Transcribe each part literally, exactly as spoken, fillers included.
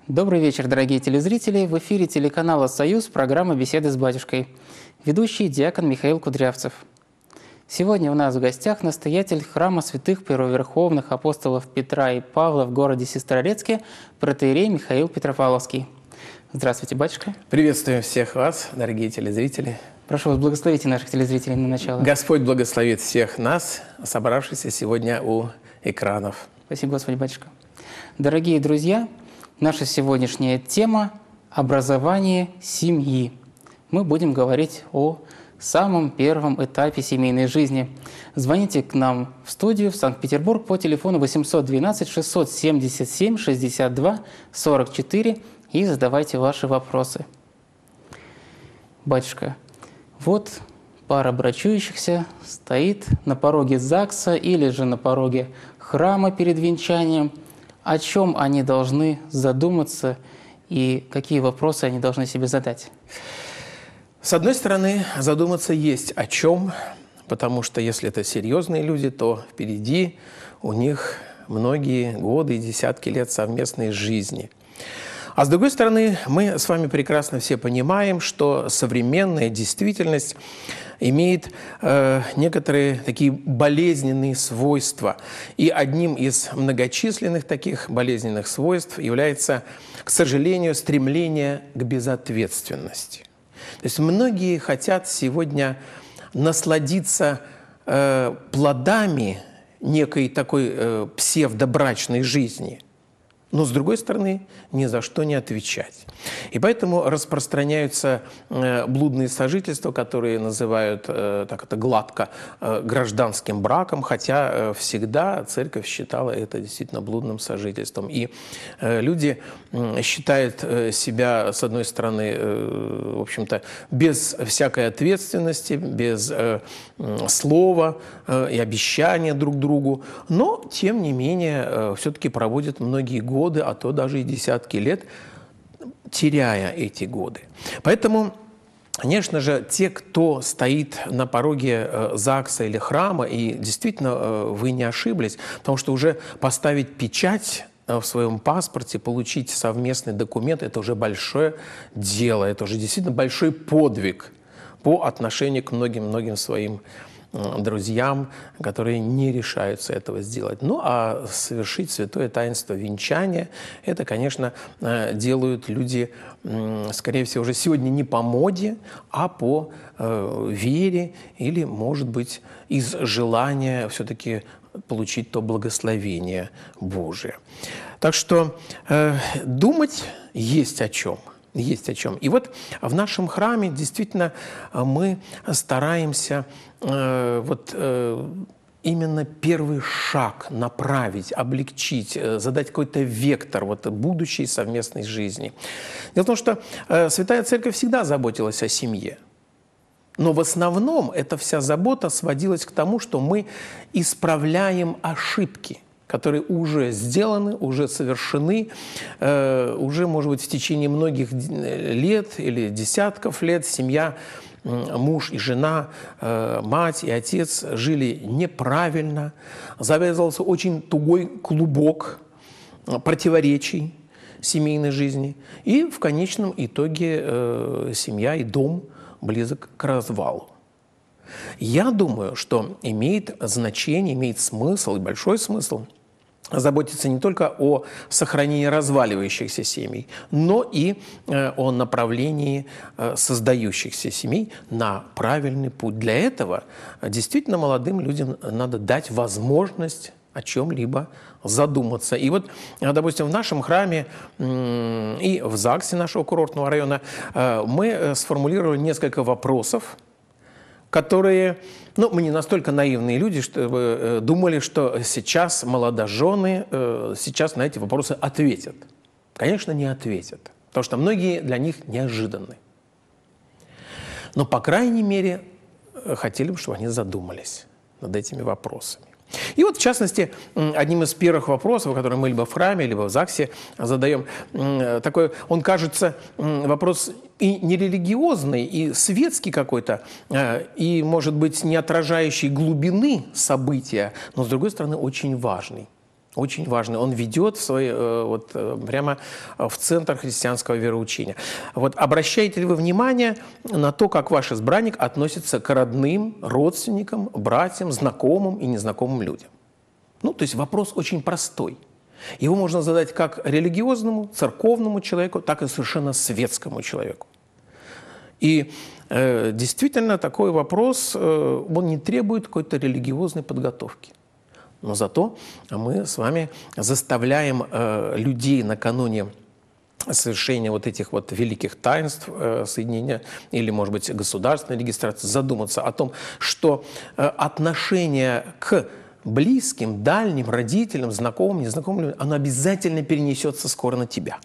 Добрый вечер, дорогие телезрители! В эфире телеканала «Союз» программа «Беседы с батюшкой». Ведущий диакон Михаил Кудрявцев. Сегодня у нас в гостях настоятель храма святых первоверховных апостолов Петра и Павла в городе Сестрорецке, протоиерей Михаил Петропавловский. Здравствуйте, батюшка! Приветствую всех вас, дорогие телезрители. Прошу вас, благословите наших телезрителей на начало. Господь благословит всех нас, собравшихся сегодня у экранов. Спасибо, Господи, батюшка! Дорогие друзья, наша сегодняшняя тема – образование семьи. Мы будем говорить о самом первом этапе семейной жизни. Звоните к нам в студию в Санкт-Петербург по телефону восемьсот двенадцать шестьсот семьдесят семь шестьдесят два сорок четыре и задавайте ваши вопросы. Батюшка, вот пара брачующихся стоит на пороге ЗАГСа или же на пороге храма перед венчанием. О чем они должны задуматься и какие вопросы они должны себе задать? С одной стороны, задуматься есть о чем, потому что если это серьезные люди, то впереди у них многие годы и десятки лет совместной жизни. А с другой стороны, мы с вами прекрасно все понимаем, что современная действительность имеет э, некоторые такие болезненные свойства. И одним из многочисленных таких болезненных свойств является, к сожалению, стремление к безответственности. То есть многие хотят сегодня насладиться э, плодами некой такой э, псевдобрачной жизни, но, с другой стороны, ни за что не отвечать. И поэтому распространяются э, блудные сожительства, которые называют, э, так это гладко, э, гражданским браком, хотя э, всегда церковь считала это действительно блудным сожительством. И э, люди э, считают э, себя, с одной стороны, э, в общем-то, без всякой ответственности, без э, э, слова э, и обещания друг другу, но, тем не менее, э, все-таки проводят многие годы, годы, а то даже и десятки лет, теряя эти годы. Поэтому, конечно же, те, кто стоит на пороге ЗАГСа или храма, и действительно вы не ошиблись, потому что уже поставить печать в своем паспорте, получить совместный документ – это уже большое дело, это уже действительно большой подвиг по отношению к многим-многим своим друзьям, которые не решаются этого сделать. Ну, а совершить святое таинство венчания, это, конечно, делают люди, скорее всего, уже сегодня не по моде, а по э, вере или, может быть, из желания все-таки получить то благословение Божие. Так что э, думать есть о чем. Есть о чем. И вот в нашем храме действительно мы стараемся э, вот, э, именно первый шаг направить, облегчить, э, задать какой-то вектор вот, будущей совместной жизни. Дело в том, что э, Святая Церковь всегда заботилась о семье. Но в основном эта вся забота сводилась к тому, что мы исправляем ошибки, которые уже сделаны, уже совершены, э, уже, может быть, в течение многих лет или десятков лет семья, муж и жена, э, мать и отец жили неправильно, завязывался очень тугой клубок противоречий семейной жизни, и в конечном итоге э, семья и дом близок к развалу. Я думаю, что имеет значение, имеет смысл, и большой смысл, заботиться не только о сохранении разваливающихся семей, но и э, о направлении э, создающихся семей на правильный путь. Для этого действительно молодым людям надо дать возможность о чем-либо задуматься. И вот, допустим, в нашем храме э, и в ЗАГСе нашего курортного района э, мы сформулировали несколько вопросов, которые, ну, мы не настолько наивные люди, чтобы э, думали, что сейчас молодожены э, сейчас на эти вопросы ответят. Конечно, не ответят, потому что многие для них неожиданны. Но, по крайней мере, хотели бы, чтобы они задумались над этими вопросами. И вот, в частности, одним из первых вопросов, которые мы либо в храме, либо в ЗАГСе задаем, такой, он кажется, вопрос и нерелигиозный, и светский какой-то, и, может быть, не отражающий глубины события, но, с другой стороны, очень важный. Очень важный. Он ведет в свой, вот, прямо в центр христианского вероучения. Вот, обращаете ли вы внимание на то, как ваш избранник относится к родным, родственникам, братьям, знакомым и незнакомым людям? Ну, то есть вопрос очень простой. Его можно задать как религиозному, церковному человеку, так и совершенно светскому человеку. И э, действительно такой вопрос, э, он не требует какой-то религиозной подготовки. Но зато мы с вами заставляем э, людей накануне совершения вот этих вот великих таинств э, соединения или, может быть, государственной регистрации задуматься о том, что э, отношение к близким, дальним, родителям, знакомым, незнакомым людям, оно обязательно перенесется скоро на тебя.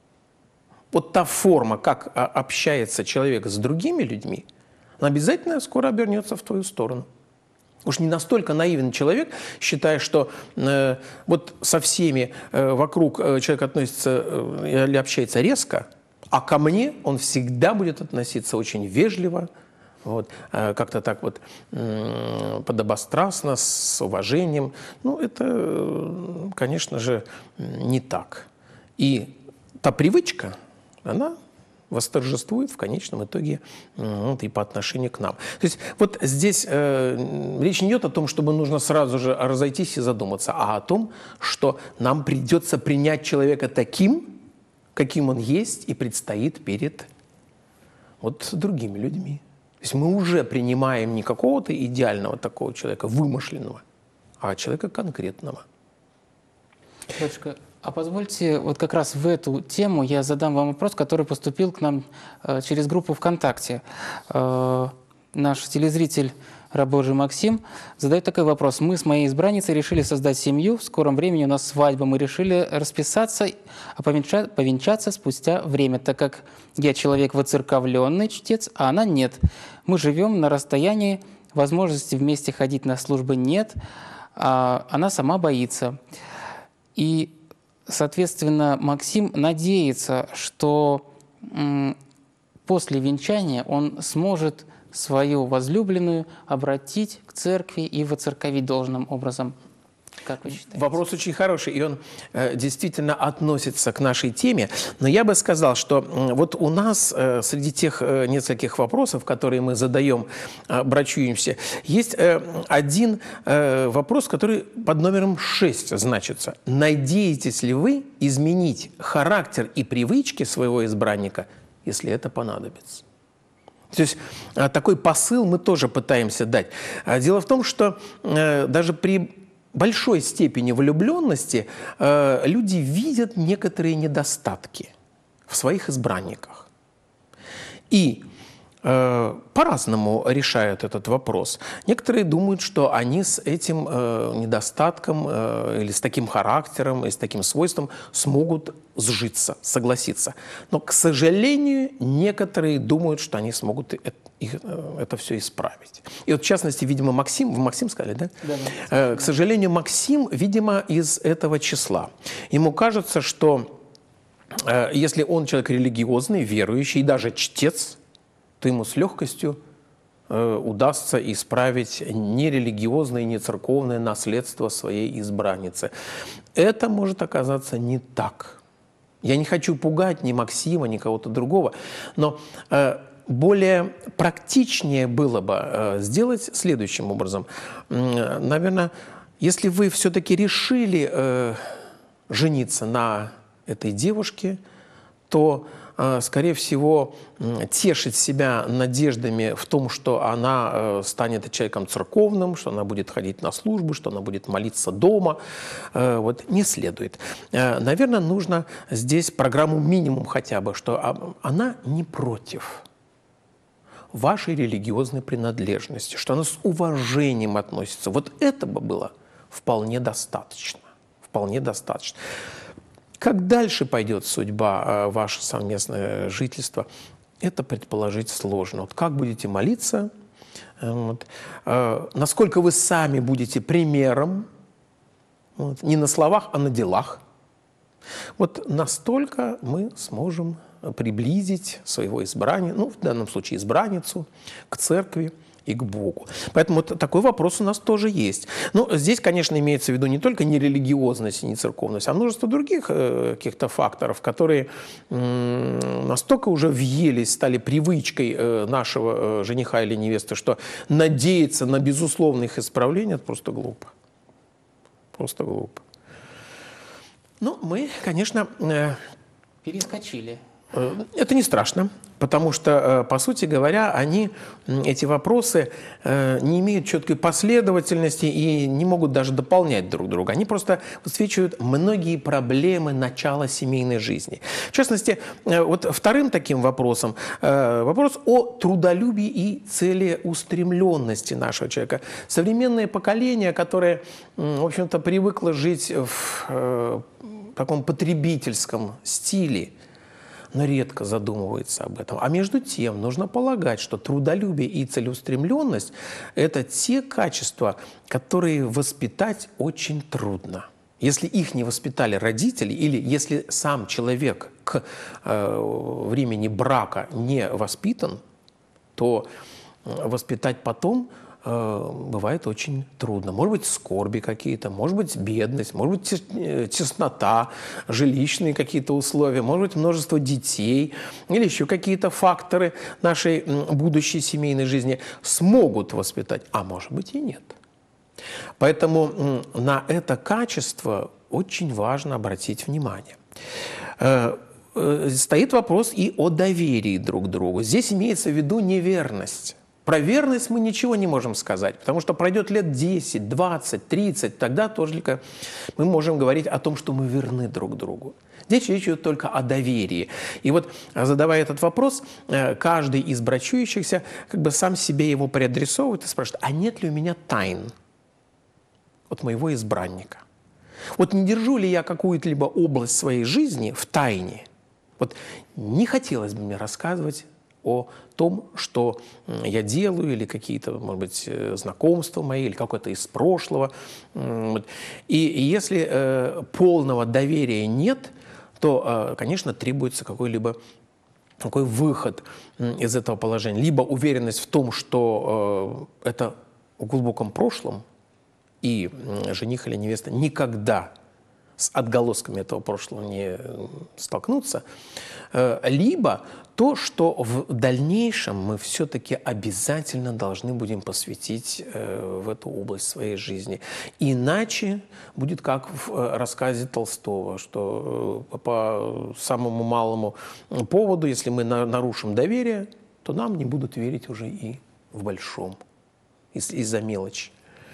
Вот та форма, как а, общается человек с другими людьми, она обязательно скоро обернется в твою сторону. Уж не настолько наивен человек, считая, что э, вот со всеми э, вокруг э, человек относится э, или общается резко, а ко мне он всегда будет относиться очень вежливо, вот, э, как-то так вот э, подобострастно, с уважением. Ну, это, э, конечно же, не так. И та привычка, она восторжествует в конечном итоге вот, и по отношению к нам. То есть вот здесь э, речь не идет о том, чтобы нужно сразу же разойтись и задуматься, а о том, что нам придется принять человека таким, каким он есть и предстоит перед вот, другими людьми. То есть мы уже принимаем не какого-то идеального такого человека, вымышленного, а человека конкретного. Батюшка, а позвольте, вот как раз в эту тему я задам вам вопрос, который поступил к нам э, через группу ВКонтакте. Э, наш телезритель раб Божий Максим задает такой вопрос. Мы с моей избранницей решили создать семью, в скором времени у нас свадьба, мы решили расписаться, а повенча, повенчаться спустя время, так как я человек воцерковленный чтец, а она нет. Мы живем на расстоянии, возможности вместе ходить на службы нет, а она сама боится. И соответственно, Максим надеется, что м, после венчания он сможет свою возлюбленную обратить к церкви и воцерковить должным образом. Как вы считаете? Вопрос очень хороший, и он э, действительно относится к нашей теме. Но я бы сказал, что э, вот у нас э, среди тех э, нескольких вопросов, которые мы задаем, э, брачуемся, есть э, один э, вопрос, который под номером шесть значится. Надеетесь ли вы изменить характер и привычки своего избранника, если это понадобится? То есть э, такой посыл мы тоже пытаемся дать. Дело в том, что э, даже при большой степени влюбленности э, люди видят некоторые недостатки в своих избранниках. И э, по-разному решают этот вопрос. Некоторые думают, что они с этим э, недостатком э, или с таким характером, и с таким свойством смогут сжиться, согласиться. Но, к сожалению, некоторые думают, что они смогут это, их, это все исправить. И вот, в частности, видимо, Максим, вы Максим сказали, да? Да, да. Э, к сожалению, Максим, видимо, из этого числа. Ему кажется, что э, если он человек религиозный, верующий, и даже чтец, то ему с легкостью э, удастся исправить нерелигиозное, не церковное наследство своей избранницы. Это может оказаться не так. Я не хочу пугать ни Максима, ни кого-то другого, но э, более практичнее было бы э, сделать следующим образом. Э, наверное, если вы все-таки решили э, жениться на этой девушке, то, э, скорее всего, э, тешить себя надеждами в том, что она э, станет человеком церковным, что она будет ходить на службу, что она будет молиться дома, э, вот, не следует. Э, наверное, нужно здесь программу минимум хотя бы, что а, она не против вашей религиозной принадлежности, что она с уважением относится. Вот этого было вполне достаточно. Вполне достаточно. Как дальше пойдет судьба, ваше совместное жительство, это предположить сложно. Вот как будете молиться, вот, насколько вы сами будете примером, вот, не на словах, а на делах, вот настолько мы сможем приблизить своего избрания, ну, в данном случае избранницу, к церкви и к Богу. Поэтому вот такой вопрос у нас тоже есть. Ну, здесь, конечно, имеется в виду не только нерелигиозность и не церковность, а множество других э, каких-то факторов, которые э, настолько уже въелись, стали привычкой э, нашего э, жениха или невесты, что надеяться на безусловное их исправление – это просто глупо. Просто глупо. Ну, мы, конечно… Э, Перескочили. Это не страшно, потому что, по сути говоря, они, эти вопросы не имеют четкой последовательности и не могут даже дополнять друг друга. Они просто высвечивают многие проблемы начала семейной жизни. В частности, вот вторым таким вопросом вопрос о трудолюбии и целеустремленности нашего человека. Современное поколение, которое, в общем-то, привыкло жить в таком потребительском стиле, но редко задумывается об этом. А между тем нужно полагать, что трудолюбие и целеустремленность – это те качества, которые воспитать очень трудно. Если их не воспитали родители, или если сам человек к э, времени брака не воспитан, то воспитать потом бывает очень трудно. Может быть, скорби какие-то, может быть, бедность, может быть, теснота, жилищные какие-то условия, может быть, множество детей или еще какие-то факторы нашей будущей семейной жизни смогут воспитать, а может быть и нет. Поэтому на это качество очень важно обратить внимание. Стоит вопрос и о доверии друг к другу. Здесь имеется в виду неверность. Про верность мы ничего не можем сказать, потому что пройдет лет десять, двадцать, тридцать, тогда только мы можем говорить о том, что мы верны друг другу. Здесь речь идет только о доверии. И вот, задавая этот вопрос, каждый из брачующихся как бы сам себе его преадресовывает и спрашивает, а нет ли у меня тайн от моего избранника? Вот не держу ли я какую-либо область своей жизни в тайне? Вот не хотелось бы мне рассказывать о том, что я делаю, или какие-то, может быть, знакомства мои, или какое-то из прошлого. И если э, полного доверия нет, то, э, конечно, требуется какой-либо какой выход из этого положения. Либо уверенность в том, что э, это в глубоком прошлом, и жених или невеста никогда с отголосками этого прошлого не столкнутся, либо то, что в дальнейшем мы все-таки обязательно должны будем посвятить в эту область своей жизни. Иначе будет как в рассказе Толстого, что по самому малому поводу, если мы нарушим доверие, то нам не будут верить уже и в большом, из-за мелочи.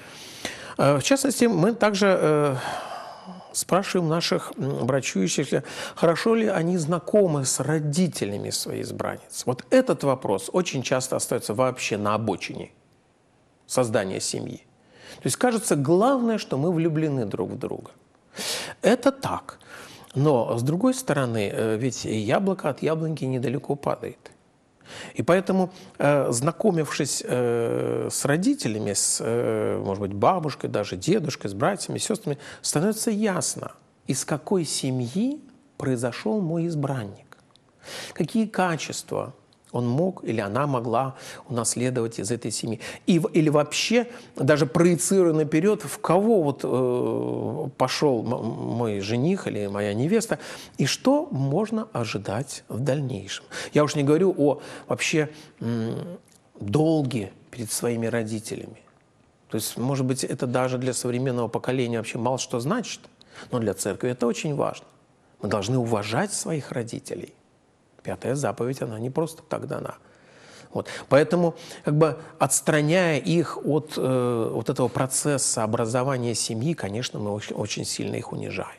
В частности, мы также спрашиваем наших брачующихся, хорошо ли они знакомы с родителями своей избранницы. Вот этот вопрос очень часто остается вообще на обочине создания семьи. То есть кажется, главное, что мы влюблены друг в друга. Это так. Но, с другой стороны, ведь яблоко от яблоньки недалеко падает. И поэтому, э, знакомившись э, с родителями, с, э, может быть, бабушкой, даже дедушкой, с братьями, сестрами, становится ясно, из какой семьи произошел мой избранник. Какие качества он мог или она могла унаследовать из этой семьи. И, или вообще, даже проецируя наперед, в кого вот, э, пошел мой жених или моя невеста, и что можно ожидать в дальнейшем. Я уж не говорю о вообще м, долге перед своими родителями. То есть, может быть, это даже для современного поколения вообще мало что значит, но для церкви это очень важно. Мы должны уважать своих родителей. Пятая заповедь, она не просто так дана. Вот. Поэтому, как бы отстраняя их от э, вот этого процесса образования семьи, конечно, мы очень, очень сильно их унижаем.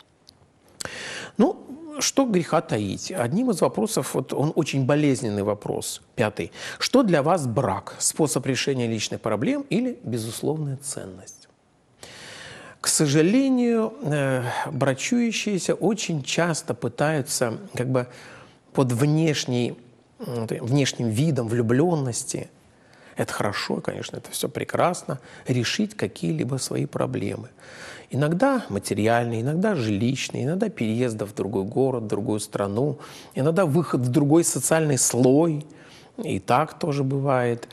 Ну, что греха таить? Одним из вопросов, вот он очень болезненный вопрос, пятый. Что для вас брак? Способ решения личных проблем или безусловная ценность? К сожалению, э, брачующиеся очень часто пытаются как бы под внешней, внешним видом влюбленности, это хорошо, конечно, это все прекрасно, решить какие-либо свои проблемы. Иногда материальные, иногда жилищные, иногда переездов в другой город, в другую страну, иногда выход в другой социальный слой, и так тоже бывает.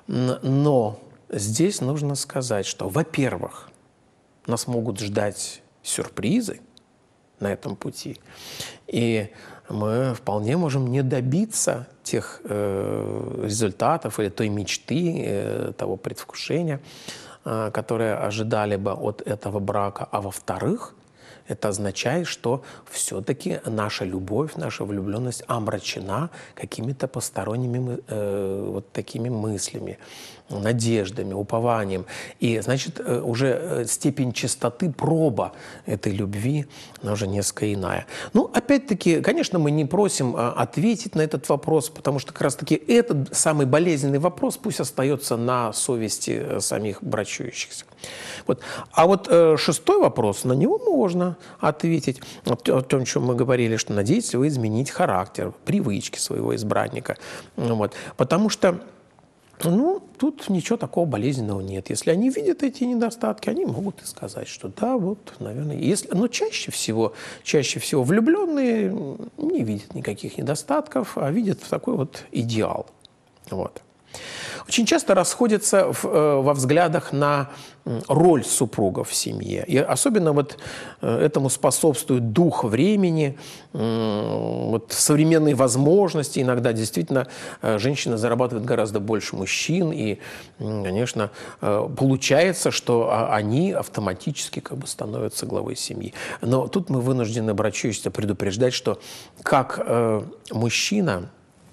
Но здесь нужно сказать, что, во-первых, нас могут ждать сюрпризы на этом пути, и мы вполне можем не добиться тех э, результатов или той мечты, э, того предвкушения, э, которые ожидали бы от этого брака. А во-вторых, это означает, что все-таки наша любовь, наша влюбленность омрачена какими-то посторонними э, вот такими мыслями, надеждами, упованием. И, значит, уже степень чистоты, проба этой любви, она уже несколько иная. Ну, опять-таки, конечно, мы не просим ответить на этот вопрос, потому что как раз-таки этот самый болезненный вопрос пусть остается на совести самих брачующихся. Вот. А вот э, шестой вопрос, на него можно ответить. О том, о чем мы говорили, что надеетесь ли вы изменить характер, привычки своего избранника. Вот. Потому что ну, тут ничего такого болезненного нет. Если они видят эти недостатки, они могут и сказать, что да, вот, наверное, если... Но чаще всего, чаще всего влюбленные не видят никаких недостатков, а видят такой вот идеал. Вот. Очень часто расходятся в, во взглядах на роль супругов в семье. И особенно вот этому способствует дух времени, вот современные возможности. Иногда действительно женщина зарабатывает гораздо больше мужчин. И, конечно, получается, что они автоматически как бы становятся главой семьи. Но тут мы вынуждены, брачующихся, предупреждать, что как мужчина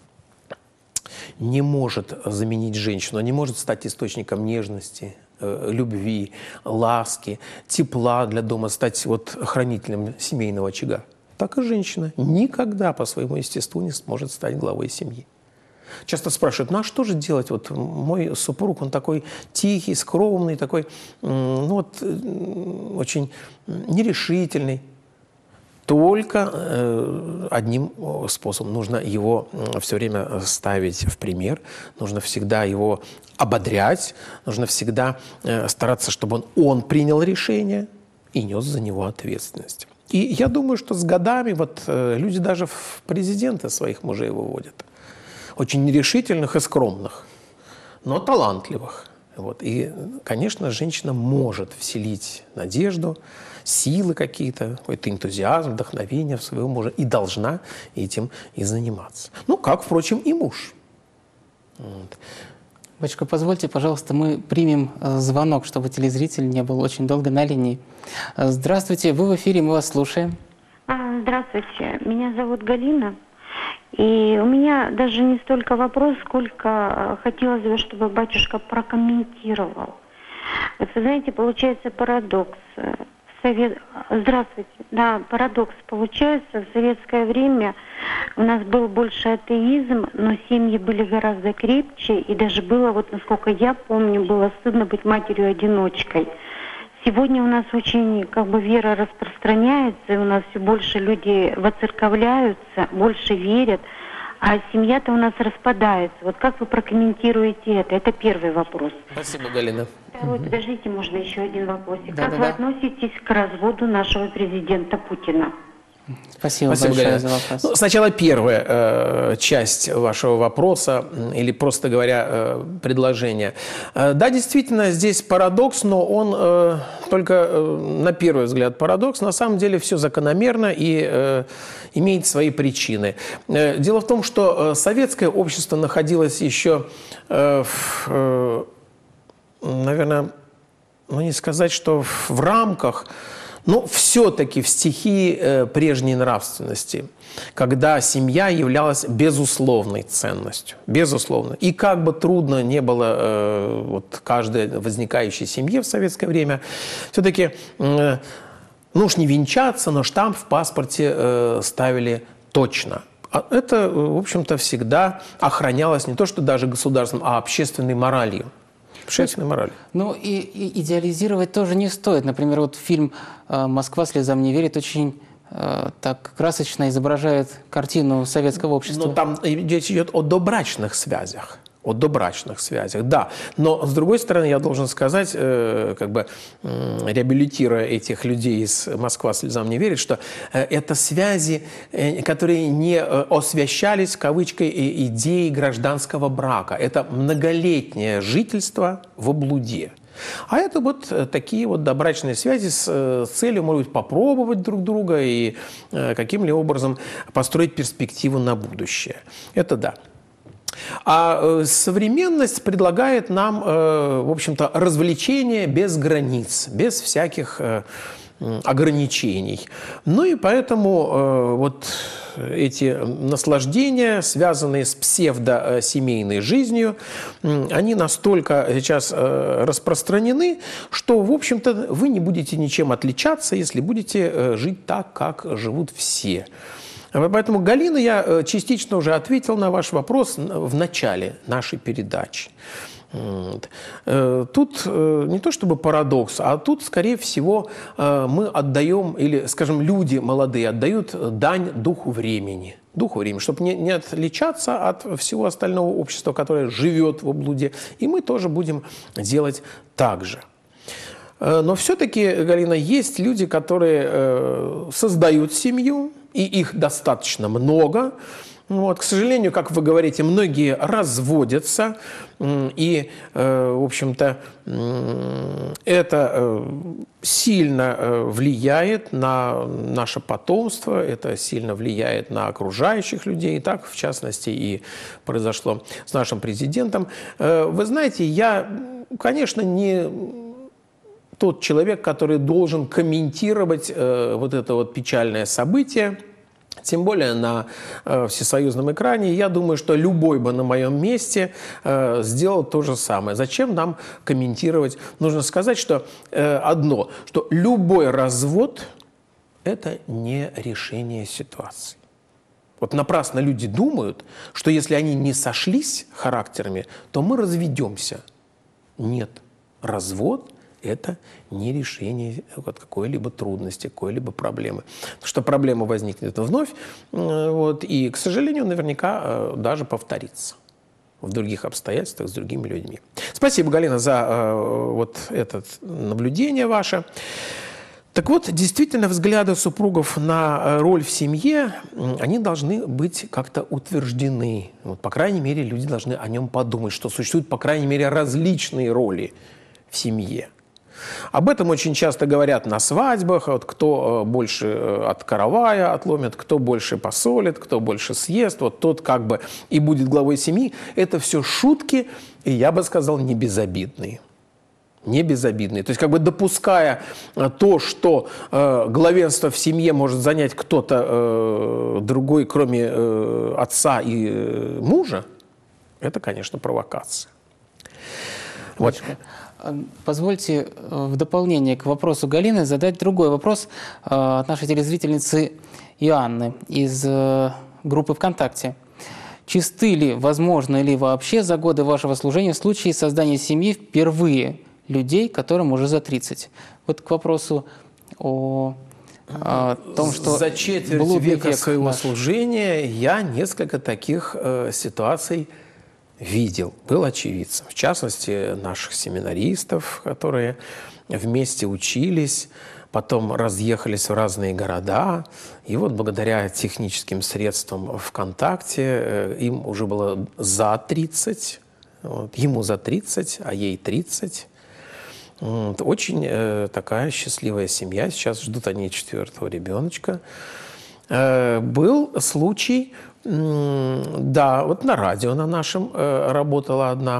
не может заменить женщину, не может стать источником нежности, любви, ласки, тепла для дома, стать вот хранителем семейного очага. Так и женщина никогда по своему естеству не сможет стать главой семьи. Часто спрашивают, ну а что же делать? Вот мой супруг, он такой тихий, скромный, такой, ну вот, очень нерешительный. Только э, одним способом. Нужно его все время ставить в пример, нужно всегда его ободрять, нужно всегда э, стараться, чтобы он, он принял решение и нес за него ответственность. И я думаю, что с годами вот, э, люди даже в президенты своих мужей выводят. Очень нерешительных и скромных, но талантливых. Вот. И, конечно, женщина может вселить надежду, силы какие-то, какой-то энтузиазм, вдохновение в своего мужа и должна этим и заниматься. Ну, как, впрочем, и муж. Вот. Батюшка, позвольте, пожалуйста, мы примем звонок, чтобы телезритель не был очень долго на линии. Здравствуйте, вы в эфире, мы вас слушаем. Здравствуйте, меня зовут Галина. И у меня даже не столько вопрос, сколько хотелось бы, чтобы батюшка прокомментировал. Вот вы знаете, получается парадокс. Совет... Здравствуйте. Да, парадокс получается. В советское время у нас был больше атеизм, но семьи были гораздо крепче. И даже было, вот насколько я помню, было стыдно быть матерью-одиночкой. Сегодня у нас очень как бы вера распространяется, и у нас все больше люди воцерковляются, больше верят, а семья-то у нас распадается. Вот как вы прокомментируете это? Это первый вопрос. Спасибо, Галина. Второй, подождите, можно еще один вопросик. Да, как да, вы да. относитесь к разводу нашего президента Путина? Спасибо, Спасибо, большое Галина. за вопрос. Ну, сначала первая э, часть вашего вопроса, или, просто говоря, э, предложение. Э, да, действительно, здесь парадокс, но он э, только э, на первый взгляд парадокс. На самом деле все закономерно и э, имеет свои причины. Э, дело в том, что э, советское общество находилось еще, э, в, э, наверное, ну не сказать, что в рамках, но все-таки в стихии э, прежней нравственности, когда семья являлась безусловной ценностью. Безусловно. И как бы трудно не было э, вот, каждой возникающей семье в советское время, все-таки, э, ну уж не венчаться, но штамп в паспорте э, ставили точно. А это, в общем-то, всегда охранялось не то что даже государством, а общественной моралью. Общественной морали. Ну и, и идеализировать тоже не стоит. Например, вот фильм «Москва слезам не верит» очень э, так красочно изображает картину советского общества. Но там речь идет о добрачных связях. о добрачных связях, да. Но, с другой стороны, я должен сказать, э, как бы э, реабилитируя этих людей из «Москва слезам не верит», что э, это связи, э, которые не э, освящались, кавычкой, э, идеей гражданского брака. Это многолетнее жительство в блуде. А это вот такие вот добрачные связи с, с целью, может быть, попробовать друг друга и э, каким-либо образом построить перспективу на будущее. Это да. А современность предлагает нам, в общем-то, развлечения без границ, без всяких ограничений. Ну и поэтому вот эти наслаждения, связанные с псевдосемейной жизнью, они настолько сейчас распространены, что, в общем-то, вы не будете ничем отличаться, если будете жить так, как живут все. Поэтому, Галина, я частично уже ответил на ваш вопрос в начале нашей передачи. Тут не то чтобы парадокс, а тут, скорее всего, мы отдаем, или, скажем, люди молодые отдают дань духу времени. Духу времени, чтобы не, не отличаться от всего остального общества, которое живет в блуде. И мы тоже будем делать так же. Но все-таки, Галина, есть люди, которые создают семью, и их достаточно много. Вот, к сожалению, как вы говорите, многие разводятся, и, в общем-то, это сильно влияет на наше потомство, это сильно влияет на окружающих людей, и так, в частности, и произошло с нашим президентом. Вы знаете, я, конечно, не тот человек, который должен комментировать вот это вот печальное событие, тем более на э, всесоюзном экране. Я думаю, что любой бы на моем месте э, сделал то же самое. Зачем нам комментировать? Нужно сказать, что э, одно, что любой развод – это не решение ситуации. Вот напрасно люди думают, что если они не сошлись характерами, то мы разведемся. Нет, развод – это не решение какой-либо трудности, какой-либо проблемы. Потому что проблема возникнет вновь, вот, и, к сожалению, наверняка даже повторится в других обстоятельствах с другими людьми. Спасибо, Галина, за вот это наблюдение ваше. Так вот, действительно, взгляды супругов на роль в семье, они должны быть как-то утверждены. Вот, по крайней мере, люди должны о нем подумать, что существуют, по крайней мере, различные роли в семье. Об этом очень часто говорят на свадьбах, вот кто больше от каравая отломит, кто больше посолит, кто больше съест, вот тот как бы и будет главой семьи. Это все шутки, и я бы сказал, не безобидные. Не безобидные. То есть как бы допуская то, что э, главенство в семье может занять кто-то э, другой, кроме э, отца и э, мужа, это, конечно, провокация. Вот. Позвольте в дополнение к вопросу Галины задать другой вопрос от нашей телезрительницы Иоанны из группы ВКонтакте. Чисты ли, возможно ли вообще за годы вашего служения в случае создания семьи впервые людей, которым уже за тридцать? Вот к вопросу о, о том, что... За четверть века своего наш... служения я несколько таких э, ситуаций видел, был очевидцем. В частности, наших семинаристов, которые вместе учились, потом разъехались в разные города. И вот благодаря техническим средствам ВКонтакте им уже было за тридцать. Вот, ему за тридцать, а ей тридцать. Вот, очень э, такая счастливая семья. Сейчас ждут они четвертого ребеночка. Э, был случай... Да, вот на радио на нашем э, работала одна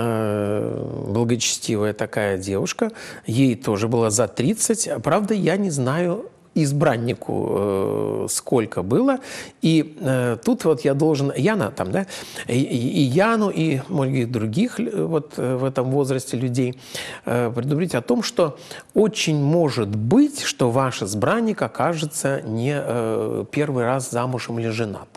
э, благочестивая такая девушка. Ей тоже было за тридцать. Правда, я не знаю избраннику э, сколько было. И э, тут вот я должен... Яна там, да? И, и Яну, и многих других вот в этом возрасте людей э, предупредить о том, что очень может быть, что ваш избранник окажется не э, первый раз замужем или женат.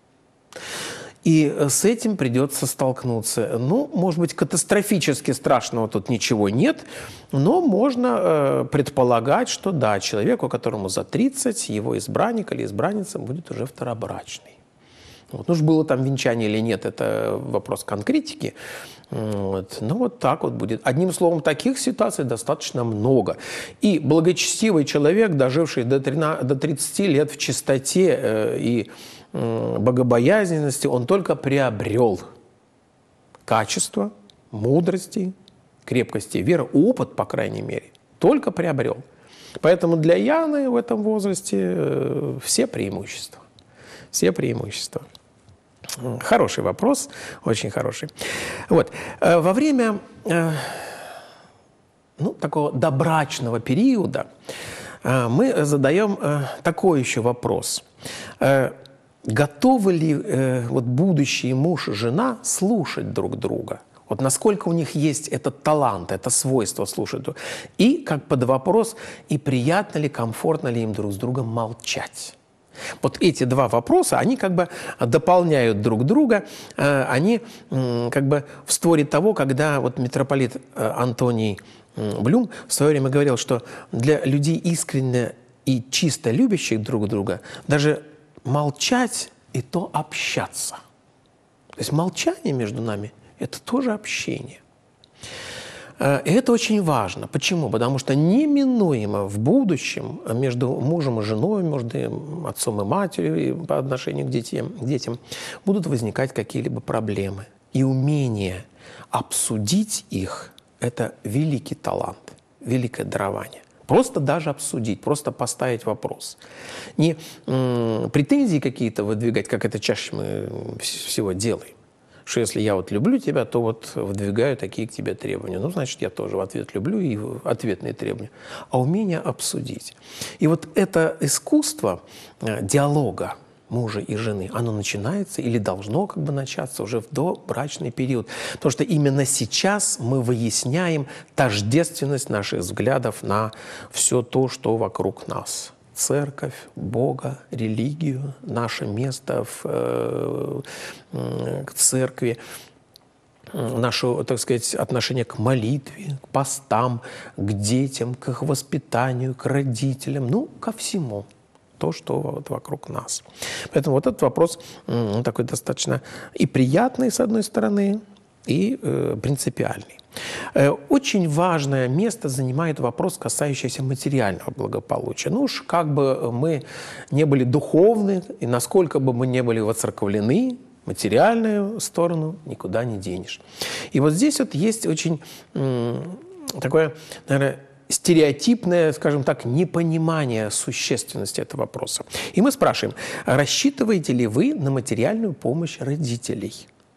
И с этим придется столкнуться. Ну, может быть, катастрофически страшного тут ничего нет, но можно э, предполагать, что да, человеку, которому за тридцать, его избранник или избранница будет уже второбрачный. Вот. Ну, уж было там венчание или нет, это вопрос конкретики. Вот. Ну, вот так вот будет. Одним словом, таких ситуаций достаточно много. И благочестивый человек, доживший до тридцати лет в чистоте э, и э, богобоязненности, он только приобрел качество, мудрости, крепкости веры, опыт, по крайней мере, только приобрел. Поэтому для Яны в этом возрасте э, все преимущества. Все преимущества. Хороший вопрос, очень хороший. Вот. Во время э, ну, такого добрачного периода э, мы задаем э, такой еще вопрос. Э, готовы ли э, вот будущий муж и жена слушать друг друга? Вот насколько у них есть этот талант, это свойство слушать друг друга. И как под вопрос, и приятно ли, комфортно ли им друг с другом молчать? Вот эти два вопроса, они как бы дополняют друг друга, они как бы в створе того, когда вот митрополит Антоний Блюм в свое время говорил, что для людей искренне и чисто любящих друг друга даже молчать и то общаться. То есть молчание между нами – это тоже общение. И это очень важно. Почему? Потому что неминуемо в будущем между мужем и женой, между отцом и матерью по отношению к детям, к детям будут возникать какие-либо проблемы. И умение обсудить их – это великий талант, великое дарование. Просто даже обсудить, просто поставить вопрос. Не м, претензии какие-то выдвигать, как это чаще мы всего делаем. Что если я вот люблю тебя, то вот выдвигаю такие к тебе требования. Ну, значит, я тоже в ответ люблю и ответные требования. А умение обсудить. И вот это искусство диалога мужа и жены, оно начинается или должно как бы начаться уже в добрачный период. Потому что именно сейчас мы выясняем тождественность наших взглядов на все то, что вокруг нас. Церковь, Бога, религию, наше место в э, э, к церкви, наше, так сказать, отношение к молитве, к постам, к детям, к их воспитанию, к родителям, ну, ко всему, то, что вот вокруг нас. Поэтому вот этот вопрос э, такой достаточно и приятный, с одной стороны, и э, принципиальный. Очень важное место занимает вопрос, касающийся материального благополучия. Ну уж как бы мы не были духовны, и насколько бы мы не были воцерковлены, материальную сторону никуда не денешь. И вот здесь вот есть очень м, такое, наверное, стереотипное, скажем так, непонимание существенности этого вопроса. И мы спрашиваем, рассчитываете ли вы на материальную помощь родителей?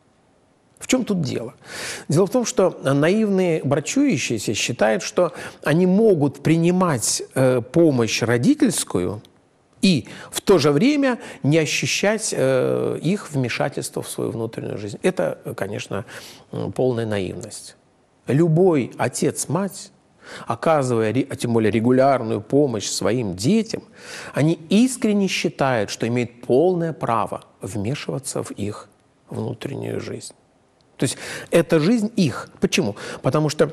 В чем тут дело? Дело в том, что наивные брачующиеся считают, что они могут принимать э, помощь родительскую и в то же время не ощущать э, их вмешательства в свою внутреннюю жизнь. Это, конечно, полная наивность. Любой отец-мать, оказывая, а тем более регулярную помощь своим детям, они искренне считают, что имеют полное право вмешиваться в их внутреннюю жизнь. То есть это жизнь их. Почему? Потому что,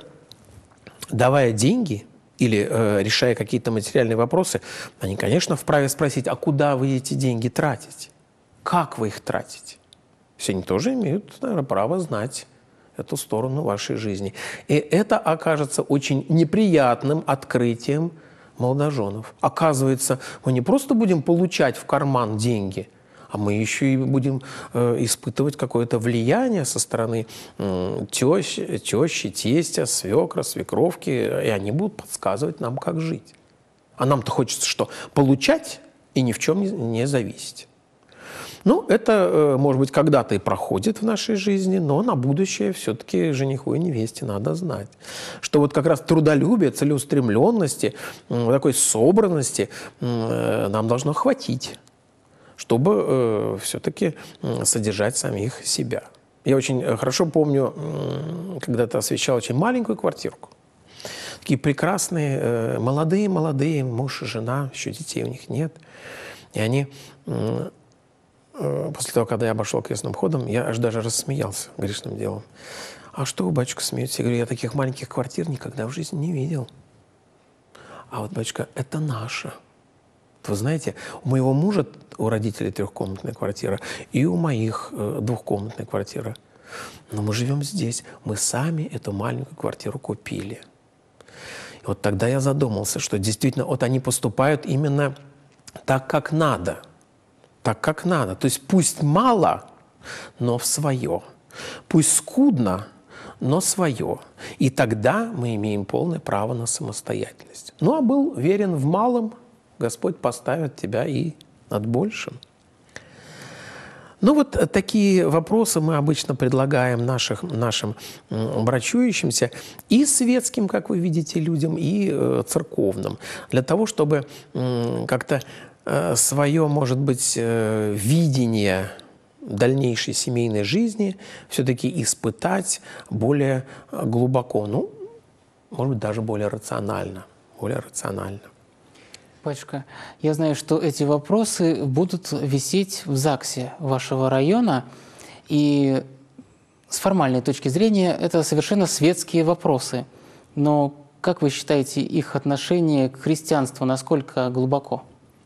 давая деньги или э, решая какие-то материальные вопросы, они, конечно, вправе спросить, а куда вы эти деньги тратите? Как вы их тратите? То есть они тоже имеют, наверное, право знать эту сторону вашей жизни. И это окажется очень неприятным открытием молодоженов. Оказывается, мы не просто будем получать в карман деньги, а мы еще и будем э, испытывать какое-то влияние со стороны э, тещи, тещи, тестя, свекра, свекровки, и они будут подсказывать нам, как жить. А нам-то хочется что? Получать и ни в чем не, не зависеть. Ну, это, э, может быть, когда-то и проходит в нашей жизни, но на будущее все-таки жениху и невесте надо знать, что вот как раз трудолюбие, целеустремленности, э, такой собранности э, нам должно хватить, чтобы э, все-таки э, содержать самих себя. Я очень хорошо помню, э, когда-то освещал очень маленькую квартирку. Такие прекрасные, молодые-молодые, э, муж и жена, еще детей у них нет. И они, э, э, после того, когда я обошел крестным ходом, я аж даже рассмеялся грешным делом. А что вы, батюшка, смеетесь? Я говорю, я таких маленьких квартир никогда в жизни не видел. А вот, батюшка, это наше. Вот вы знаете, у моего мужа, у родителей трехкомнатная квартира, и у моих э, двухкомнатная квартира. Но мы живем здесь. Мы сами эту маленькую квартиру купили. И вот тогда я задумался, что действительно вот они поступают именно так, как надо. Так, как надо. То есть пусть мало, но в свое. Пусть скудно, но свое. И тогда мы имеем полное право на самостоятельность. Ну, а был верен в малом, Господь поставит тебя и над большим. Ну вот такие вопросы мы обычно предлагаем наших, нашим брачующимся и светским, как вы видите, людям, и э, церковным, для того, чтобы э, как-то э, свое, может быть, э, видение дальнейшей семейной жизни все-таки испытать более глубоко, ну, может быть, даже более рационально, более рационально. Батюшка, я знаю, что эти вопросы будут висеть в ЗАГСе вашего района, и с формальной точки зрения это совершенно светские вопросы. Но как вы считаете, их отношение к христианству насколько глубоко?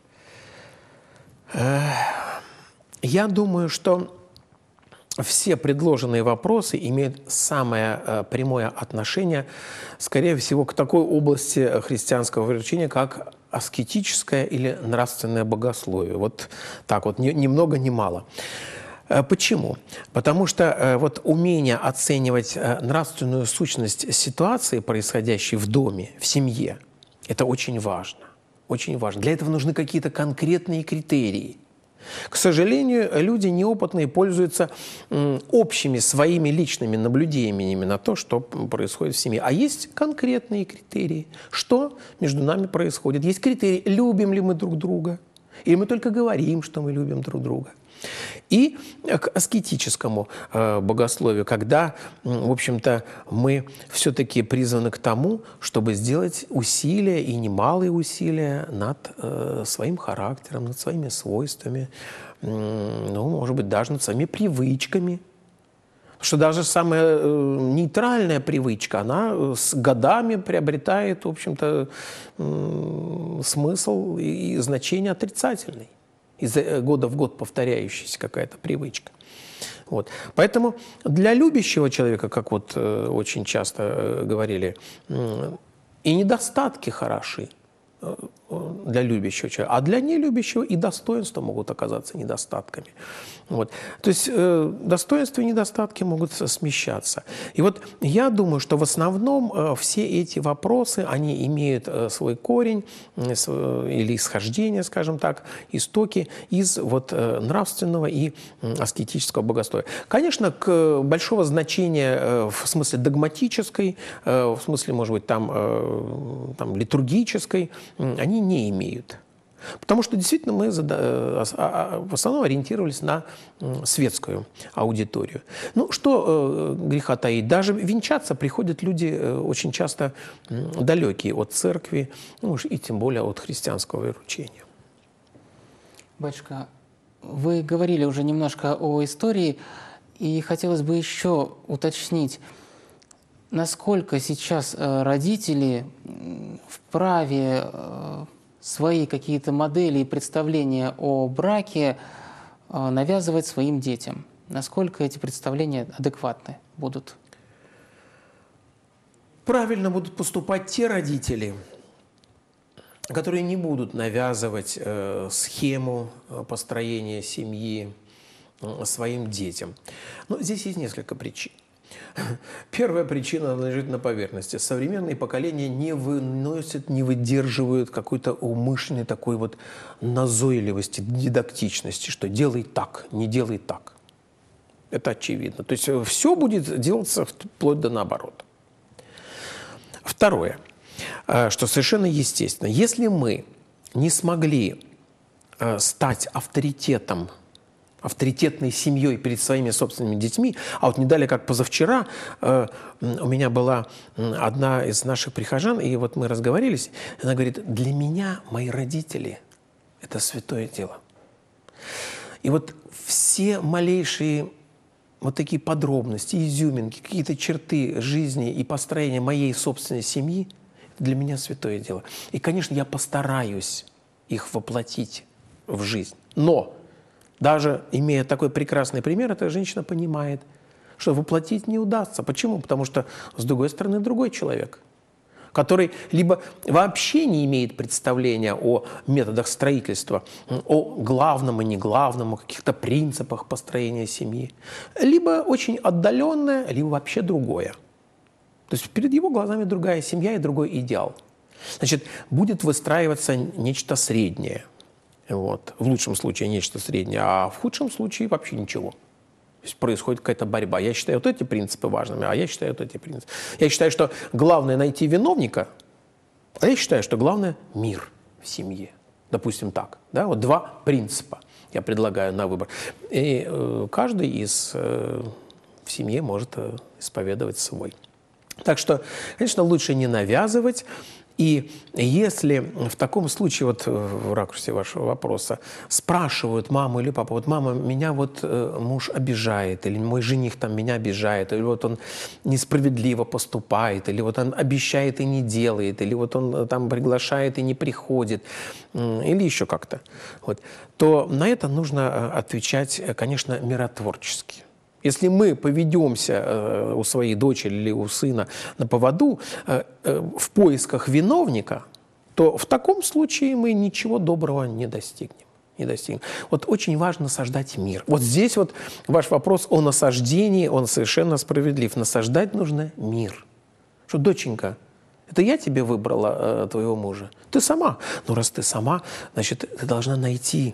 Я думаю, что все предложенные вопросы имеют самое э, прямое отношение, скорее всего, к такой области христианского вероучения, как аскетическое или нравственное богословие. Вот так вот, ни, ни много ни мало. Э, почему? Потому что э, вот умение оценивать э, нравственную сущность ситуации, происходящей в доме, в семье, это очень важно. Очень важно. Для этого нужны какие-то конкретные критерии. К сожалению, люди неопытные пользуются общими своими личными наблюдениями на то, что происходит в семье. А есть конкретные критерии. Что между нами происходит? Есть критерии, любим ли мы друг друга, или мы только говорим, что мы любим друг друга. И к аскетическому э, богословию, когда, в общем-то, мы все-таки призваны к тому, чтобы сделать усилия, и немалые усилия, над э, своим характером, над своими свойствами, э, ну, может быть, даже над своими привычками. Что даже самая э, нейтральная привычка, она с годами приобретает, в общем-то, э, смысл и, и значение отрицательный. Из года в год повторяющаяся какая-то привычка. Вот. Поэтому для любящего человека, как вот э, очень часто э, говорили, э, и недостатки хороши э, для любящего человека, а для нелюбящего и достоинства могут оказаться недостатками. Вот. То есть э, достоинства и недостатки могут смещаться. И вот я думаю, что в основном э, все эти вопросы, они имеют э, свой корень э, или исхождение, скажем так, истоки из вот, э, нравственного и э, аскетического богословия. Конечно, к большого значения э, в смысле догматической, э, в смысле, может быть, там, э, там, литургической, э, они не имеют. Потому что действительно мы в основном ориентировались на светскую аудиторию. Ну, что э, греха таить, даже венчаться приходят люди э, очень часто далекие от церкви, ну, и тем более от христианского вероучения. Батюшка, вы говорили уже немножко о истории, и хотелось бы еще уточнить, насколько сейчас э, родители вправе э, свои какие-то модели и представления о браке э, навязывать своим детям? Насколько эти представления адекватны будут? Правильно будут поступать те родители, которые не будут навязывать э, схему построения семьи э, своим детям. Но здесь есть несколько причин. Первая причина лежит на поверхности. Современные поколения не выносят, не выдерживают какой-то умышленной такой вот назойливости, дидактичности, что делай так, не делай так. Это очевидно. То есть все будет делаться вплоть до наоборот. Второе, что совершенно естественно. Если мы не смогли стать авторитетом, авторитетной семьей перед своими собственными детьми. А вот не далее, как позавчера, э, у меня была одна из наших прихожан, и вот мы разговорились, она говорит, для меня мои родители – это святое дело. И вот все малейшие вот такие подробности, изюминки, какие-то черты жизни и построения моей собственной семьи – это для меня святое дело. И, конечно, я постараюсь их воплотить в жизнь. Но даже имея такой прекрасный пример, эта женщина понимает, что воплотить не удастся. Почему? Потому что, с другой стороны, другой человек, который либо вообще не имеет представления о методах строительства, о главном и неглавном, о каких-то принципах построения семьи, либо очень отдаленное, либо вообще другое. То есть перед его глазами другая семья и другой идеал. Значит, будет выстраиваться нечто среднее. Вот. В лучшем случае нечто среднее, а в худшем случае вообще ничего. То есть происходит какая-то борьба. Я считаю вот эти принципы важными, а я считаю вот эти принципы. Я считаю, что главное найти виновника, а я считаю, что главное мир в семье. Допустим так. Да? Вот два принципа я предлагаю на выбор. И э, каждый из э, в семье может э, исповедовать свой. Так что, конечно, лучше не навязывать. И если в таком случае, вот в ракурсе вашего вопроса, спрашивают маму или папу, вот мама, меня вот э, муж обижает, или мой жених там меня обижает, или вот он несправедливо поступает, или вот он обещает и не делает, или вот он там приглашает и не приходит, или еще как-то, вот, то на это нужно отвечать, конечно, миротворчески. Если мы поведемся э, у своей дочери или у сына на поводу э, э, в поисках виновника, то в таком случае мы ничего доброго не достигнем. Не достигнем. Вот очень важно насаждать мир. Вот здесь вот ваш вопрос о насаждении, он совершенно справедлив. Насаждать нужно мир. Что, доченька, это я тебе выбрала э, твоего мужа? Ты сама. Ну, раз ты сама, значит, ты должна найти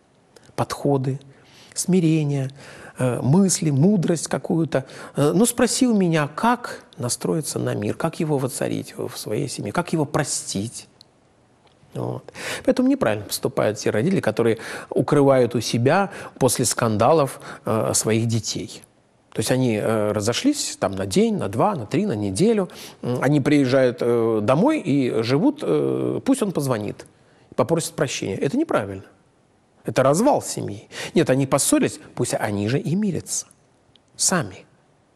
подходы, смирение, мысли, мудрость какую-то. Ну, спроси у меня, как настроиться на мир, как его воцарить в своей семье, как его простить. Вот. Поэтому неправильно поступают те родители, которые укрывают у себя после скандалов э, своих детей. То есть они э, разошлись там на день, на два, на три, на неделю. Они приезжают э, домой и живут, э, пусть он позвонит, попросит прощения. Это неправильно. Это развал семьи. Нет, они поссорились, пусть они же и мирятся. Сами.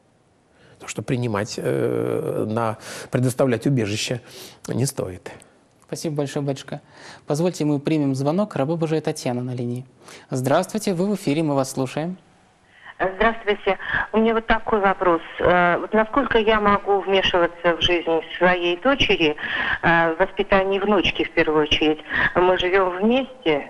Потому что принимать, э, на, предоставлять убежище не стоит. Спасибо большое, батюшка. Позвольте, мы примем звонок. Раба Божия Татьяна на линии. Здравствуйте, вы в эфире, мы вас слушаем. Здравствуйте. У меня вот такой вопрос. Вот насколько я могу вмешиваться в жизнь своей дочери, в воспитании внучки в первую очередь? Мы живем вместе.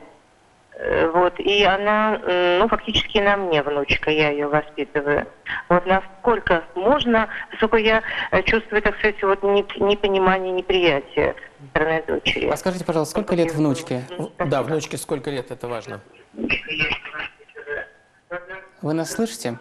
Вот, и она, ну, фактически на мне внучка, я ее воспитываю. Вот насколько можно, поскольку я чувствую, так сказать, вот непонимание, неприятие стороны дочери. А скажите, пожалуйста, сколько лет внучке? Да, внучке сколько лет, это важно. Вы нас слышите?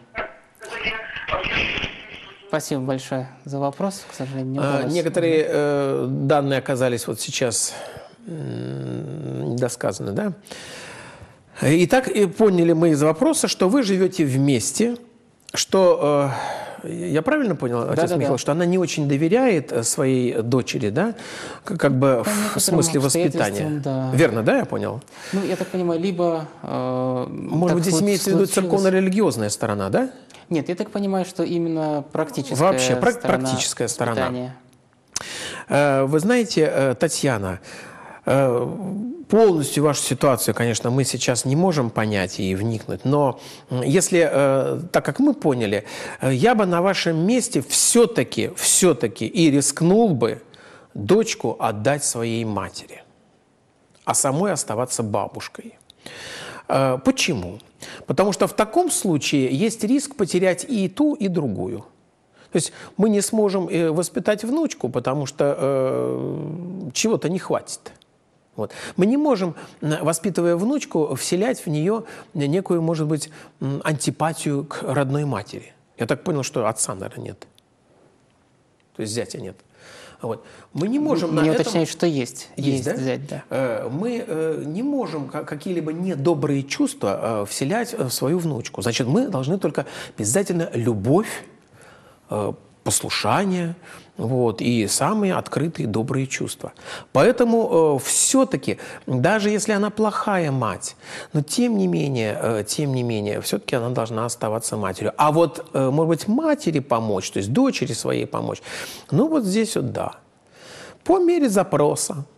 Спасибо большое за вопрос, к сожалению, не удалось. Некоторые э, данные оказались вот сейчас недосказаны, да? Итак, поняли мы из вопроса, что вы живете вместе, что, э, я правильно понял, отец да, да, Михаил, да. что она не очень доверяет своей дочери, да, как бы в смысле воспитания. Да. Верно, да, я понял? Ну, я так понимаю, либо... Э, Может быть, здесь имеется в виду церковно-религиозная сторона, да? Нет, я так понимаю, что именно практическая Вообще, сторона. Вообще, практическая сторона. Воспитания. Вы знаете, Татьяна, полностью вашу ситуацию, конечно, мы сейчас не можем понять и вникнуть, но если, так как мы поняли, я бы на вашем месте все-таки, все-таки и рискнул бы дочку отдать своей матери, а самой оставаться бабушкой. Почему? Потому что в таком случае есть риск потерять и ту, и другую. То есть мы не сможем воспитать внучку, потому что э, чего-то не хватит. Вот. Мы не можем, воспитывая внучку, вселять в нее некую, может быть, антипатию к родной матери. Я так понял, что отца, наверное, нет. То есть зятя нет. Вот. Мы не можем... Мне на уточняют, этом... что есть. Есть, есть да? зять, да. Мы не можем какие-либо недобрые чувства вселять в свою внучку. Значит, мы должны только обязательно любовь, послушание, вот, и самые открытые добрые чувства. Поэтому э, все-таки, даже если она плохая мать, но тем не менее, э, тем не менее, все-таки она должна оставаться матерью. А вот, э, может быть, матери помочь, то есть дочери своей помочь, ну вот здесь вот да. По мере запроса.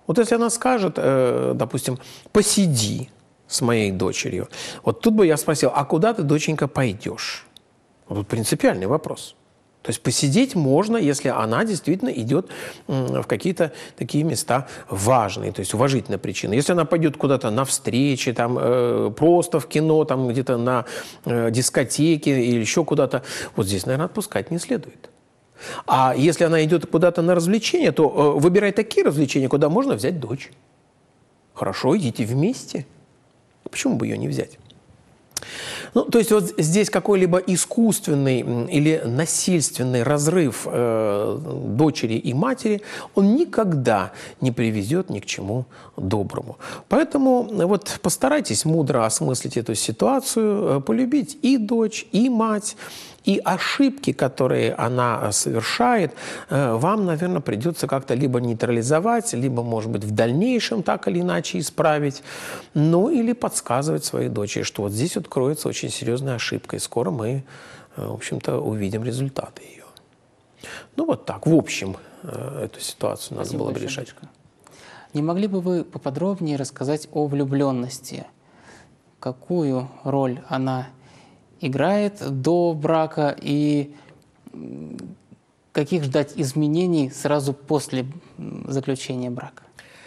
Вот если она скажет, допустим, посиди с моей дочерью, вот тут бы я спросил, а куда ты, доченька, пойдешь? Вот принципиальный вопрос. То есть посидеть можно, если она действительно идет в какие-то такие места важные, то есть уважительная причина. Если она пойдет куда-то на встречи, там, просто в кино, там, где-то на дискотеке или еще куда-то, вот здесь, наверное, отпускать не следует. А если она идет куда-то на развлечения, то э, выбирай такие развлечения, куда можно взять дочь. Хорошо, идите вместе. Почему бы ее не взять? Ну, то есть вот здесь какой-либо искусственный или насильственный разрыв э, дочери и матери, он никогда не приведет ни к чему доброму. Поэтому вот постарайтесь мудро осмыслить эту ситуацию, полюбить и дочь, и мать. И ошибки, которые она совершает, вам, наверное, придется как-то либо нейтрализовать, либо, может быть, в дальнейшем так или иначе исправить, ну или подсказывать своей дочери, что вот здесь вот кроется очень серьезная ошибка, и скоро мы, в общем-то, увидим результаты ее. Ну вот так, в общем, эту ситуацию надо было бы решать. Дочка. Не могли бы вы поподробнее рассказать о влюбленности? Какую роль она играет до брака и каких ждать изменений сразу после заключения брака?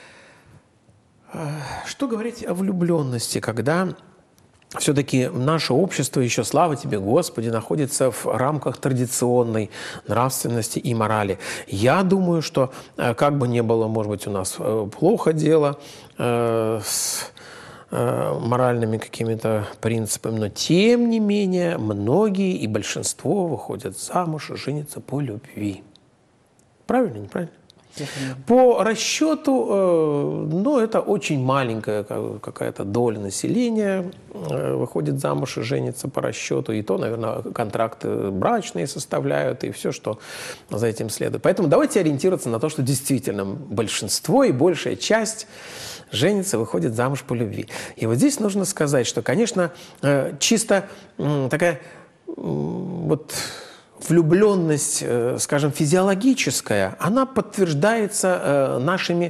Что говорить о влюбленности, когда все-таки наше общество, еще слава тебе, Господи, находится в рамках традиционной нравственности и морали? Я думаю, что как бы ни было, может быть, у нас плохо дело э, с моральными какими-то принципами, но тем не менее многие и большинство выходят замуж и женятся по любви. Правильно, неправильно? По расчету, ну, это очень маленькая какая-то доля населения выходит замуж и женится по расчету, и то, наверное, контракты брачные составляют, и все, что за этим следует. Поэтому давайте ориентироваться на то, что действительно большинство и большая часть женится, выходит замуж по любви. И вот здесь нужно сказать, что, конечно, чисто такая вот влюбленность, скажем, физиологическая, она подтверждается нашими,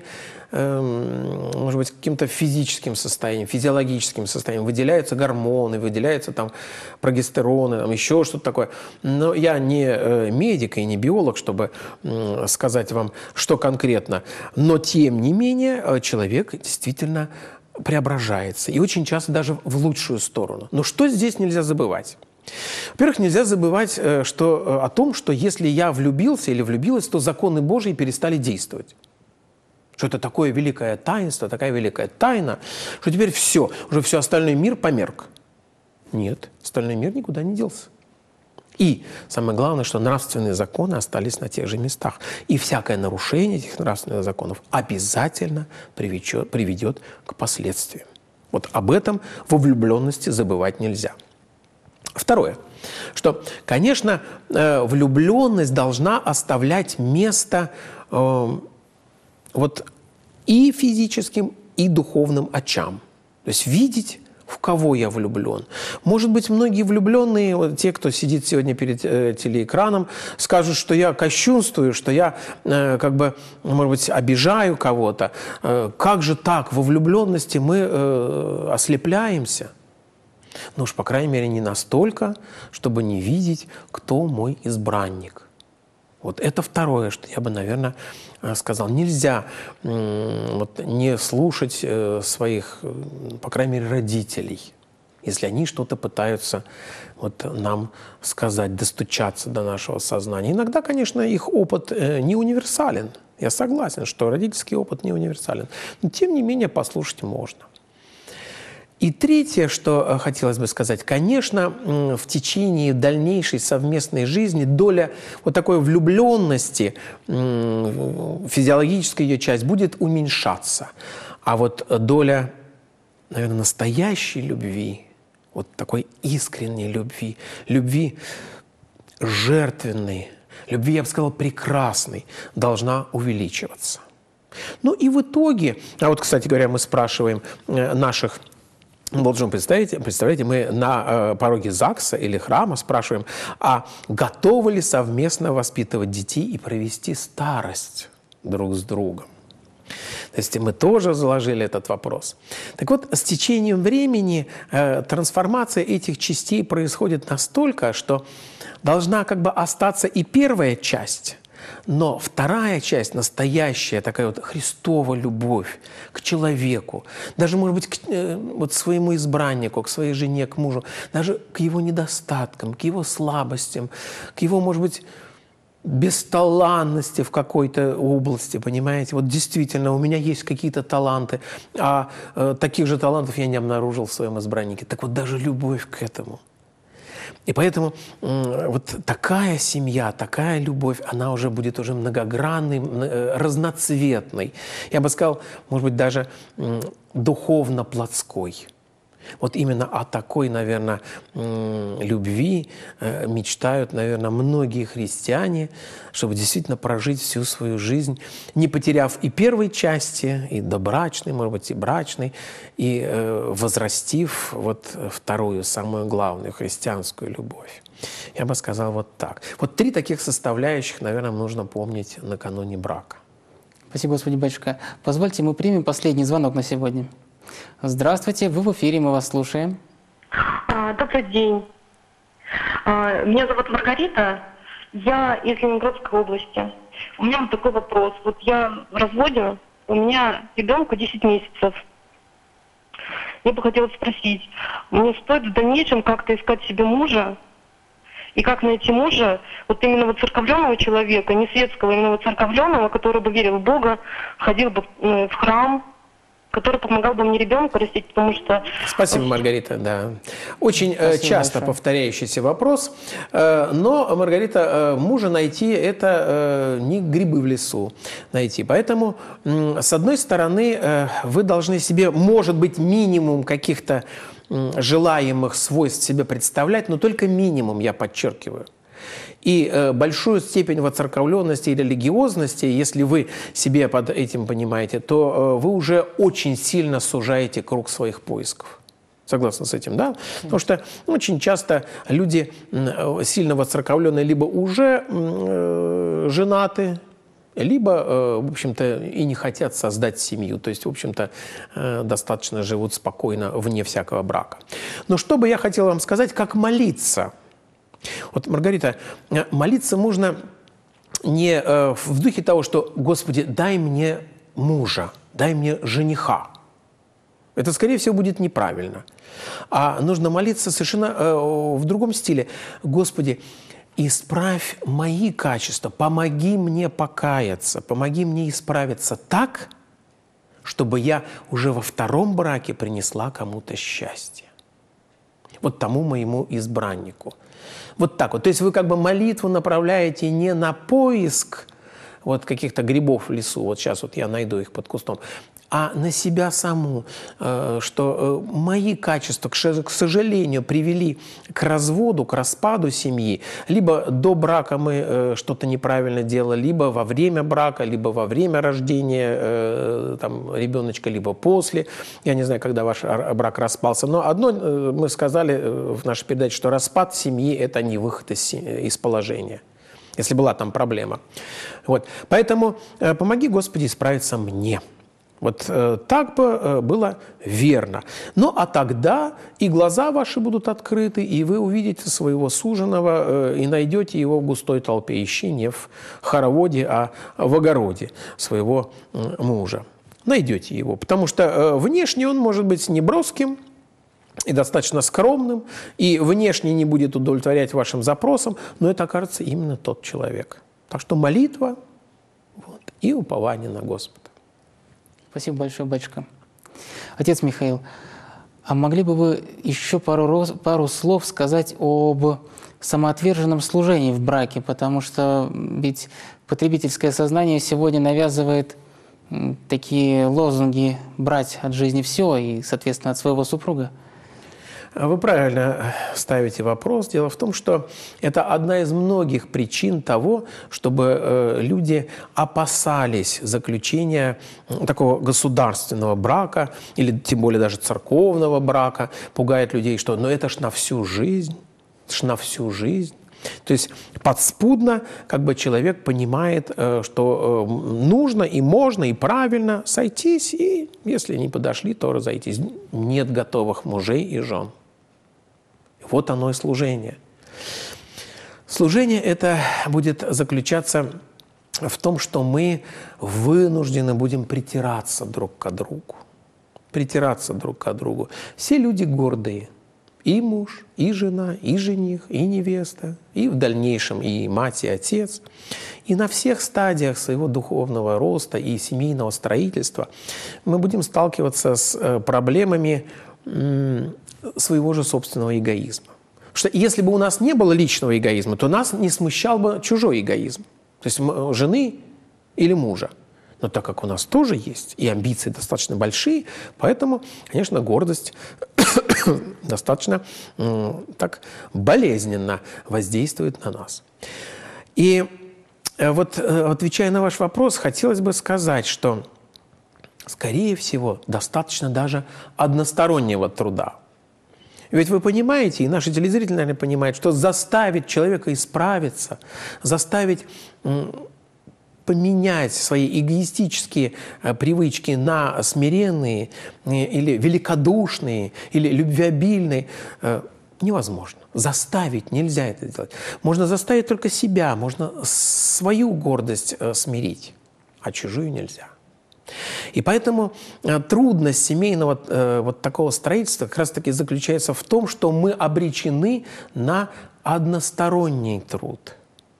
может быть, каким-то физическим состоянием, физиологическим состоянием. Выделяются гормоны, выделяются там прогестероны, там еще что-то такое. Но я не медик и не биолог, чтобы сказать вам, что конкретно. Но, тем не менее, человек действительно преображается. И очень часто даже в лучшую сторону. Но что здесь нельзя забывать? Во-первых, нельзя забывать что, о том, что если я влюбился или влюбилась, то законы Божьи перестали действовать. Что это такое великое таинство, такая великая тайна, что теперь все, уже все остальной мир померк. Нет, остальной мир никуда не делся. И самое главное, что нравственные законы остались на тех же местах. И всякое нарушение этих нравственных законов обязательно приведет, приведет к последствиям. Вот об этом во влюбленности забывать нельзя. Второе, что, конечно, влюбленность должна оставлять место э, вот и физическим, и духовным очам. То есть видеть, в кого я влюблен. Может быть, многие влюбленные, вот те, кто сидит сегодня перед э, телеэкраном, скажут, что я кощунствую, что я э, как бы, может быть, обижаю кого-то. Э, как же так? Во влюбленности мы э, ослепляемся. Ну уж, по крайней мере, не настолько, чтобы не видеть, кто мой избранник. Вот это второе, что я бы, наверное, сказал. Нельзя вот, не слушать своих, по крайней мере, родителей, если они что-то пытаются вот, нам сказать, достучаться до нашего сознания. Иногда, конечно, их опыт не универсален. Я согласен, что родительский опыт не универсален. Но, тем не менее, послушать можно. И третье, что хотелось бы сказать, конечно, в течение дальнейшей совместной жизни доля вот такой влюбленности, физиологическая ее часть, будет уменьшаться. А вот доля, наверное, настоящей любви, вот такой искренней любви, любви жертвенной, любви, я бы сказал, прекрасной, должна увеличиваться. Ну и в итоге, а вот, кстати говоря, мы спрашиваем наших должен представить, представляете, мы на э, пороге ЗАГСа или храма спрашиваем, а готовы ли совместно воспитывать детей и провести старость друг с другом? То есть мы тоже заложили этот вопрос. Так вот, с течением времени э, трансформация этих частей происходит настолько, что должна как бы остаться и первая часть, но вторая часть, настоящая, такая вот Христова любовь к человеку, даже, может быть, к э, вот своему избраннику, к своей жене, к мужу, даже к его недостаткам, к его слабостям, к его, может быть, бесталанности в какой-то области, понимаете? Вот действительно, у меня есть какие-то таланты, а э, таких же талантов я не обнаружил в своем избраннике. Так вот, даже любовь к этому. И поэтому э, вот такая семья, такая любовь, она уже будет уже многогранной, э, разноцветной. Я бы сказал, может быть, даже э, духовно-плотской. Вот именно о такой, наверное, любви мечтают, наверное, многие христиане, чтобы действительно прожить всю свою жизнь, не потеряв и первой части, и добрачной, может быть, и брачной, и возрастив вот вторую, самую главную, христианскую любовь. Я бы сказал вот так. Вот три таких составляющих, наверное, нужно помнить накануне брака. Спасибо, Господи, батюшка. Позвольте, мы примем последний звонок на сегодня. Здравствуйте, вы в эфире, мы вас слушаем. Добрый день. Меня зовут Маргарита, я из Ленинградской области. У меня вот такой вопрос. Вот я в разводе, у меня ребенку десять месяцев. Я бы хотела спросить, мне стоит в дальнейшем как-то искать себе мужа? И как найти мужа, вот именно вот церковленного человека, не светского, именно вот церковленного, который бы верил в Бога, ходил бы в храм, который помогал бы мне ребенку растить, потому что... Спасибо, Маргарита, да. Очень Спасибо часто большое. повторяющийся вопрос. Но, Маргарита, мужа найти – это не грибы в лесу найти. Поэтому, с одной стороны, вы должны себе, может быть, минимум каких-то желаемых свойств себе представлять, но только минимум, я подчеркиваю. И э, большую степень воцерковленности и религиозности, если вы себе под этим понимаете, то э, вы уже очень сильно сужаете круг своих поисков. Согласны с этим, да? Потому что очень часто люди э, сильно воцерковленные либо уже э, женаты, либо, э, в общем-то, и не хотят создать семью. То есть, в общем-то, э, достаточно живут спокойно вне всякого брака. Но что бы я хотел вам сказать, как молиться? Вот, Маргарита, молиться можно не э, в духе того, что «Господи, дай мне мужа, дай мне жениха». Это, скорее всего, будет неправильно. А нужно молиться совершенно э, в другом стиле. «Господи, исправь мои качества, помоги мне покаяться, помоги мне исправиться так, чтобы я уже во втором браке принесла кому-то счастье». Вот тому моему избраннику. Вот так вот. То есть вы как бы молитву направляете не на поиск вот каких-то грибов в лесу, вот сейчас вот я найду их под кустом, а на себя саму, что мои качества, к сожалению, привели к разводу, к распаду семьи. Либо до брака мы что-то неправильно делали, либо во время брака, либо во время рождения там, ребеночка, либо после. Я не знаю, когда ваш брак распался. Но одно мы сказали в нашей передаче, что распад семьи – это не выход из, из положения, если была там проблема. Вот. Поэтому помоги, Господи, исправиться мне. Вот э, так бы э, было верно. Ну, а тогда и глаза ваши будут открыты, и вы увидите своего суженого э, и найдете его в густой толпе. Ищи не в хороводе, а в огороде своего э, мужа. Найдете его, потому что э, внешне он может быть неброским и достаточно скромным, и внешне не будет удовлетворять вашим запросам, но это окажется именно тот человек. Так что молитва вот, и упование на Господа. Спасибо большое, батюшка. Отец Михаил, а могли бы вы еще пару, пару слов сказать об самоотверженном служении в браке? Потому что ведь потребительское сознание сегодня навязывает такие лозунги «брать от жизни все» и, соответственно, от своего супруга. Вы правильно ставите вопрос. Дело в том, что это одна из многих причин того, чтобы э, люди опасались заключения такого государственного брака или тем более даже церковного брака. Пугает людей, что ну это ж на всю жизнь, это ж на всю жизнь. То есть подспудно как бы человек понимает, что нужно и можно, и правильно сойтись, и если не подошли, то разойтись. Нет готовых мужей и жен. Вот оно и служение. Служение это будет заключаться в том, что мы вынуждены будем притираться друг к другу. Притираться друг к другу. Все люди гордые. И муж, и жена, и жених, и невеста, и в дальнейшем и мать, и отец. И на всех стадиях своего духовного роста и семейного строительства мы будем сталкиваться с проблемами своего же собственного эгоизма. Потому что если бы у нас не было личного эгоизма, то нас не смущал бы чужой эгоизм. То есть жены или мужа. Но так как у нас тоже есть, и амбиции достаточно большие, поэтому, конечно, гордость достаточно так болезненно воздействует на нас. И вот, отвечая на ваш вопрос, хотелось бы сказать, что, скорее всего, достаточно даже одностороннего труда. Ведь вы понимаете, и наши телезрители, наверное, понимают, что заставить человека исправиться, заставить поменять свои эгоистические привычки на смиренные или великодушные, или любвеобильные, невозможно. Заставить нельзя это делать. Можно заставить только себя, можно свою гордость смирить, а чужую нельзя. И поэтому трудность семейного вот такого строительства как раз-таки заключается в том, что мы обречены на односторонний труд.